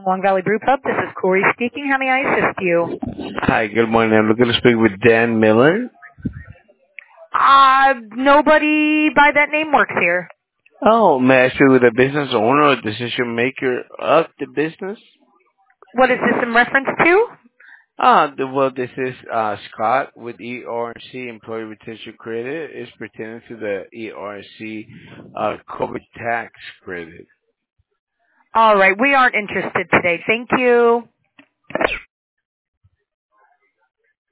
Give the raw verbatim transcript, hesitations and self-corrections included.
Long Valley Brew Pub. This is Corey speaking. How may I assist you? Hi, good morning. I'm looking to speak with Dan Miller. Uh, nobody by that name works here. Oh, may I speak with the business owner or decision maker of the business? What is this in reference to? Ah, the, well, this is uh, Scott with E R C Employee Retention Credit. It's pertaining to the E R C uh, COVID tax credit. All right, we aren't interested today. Thank you.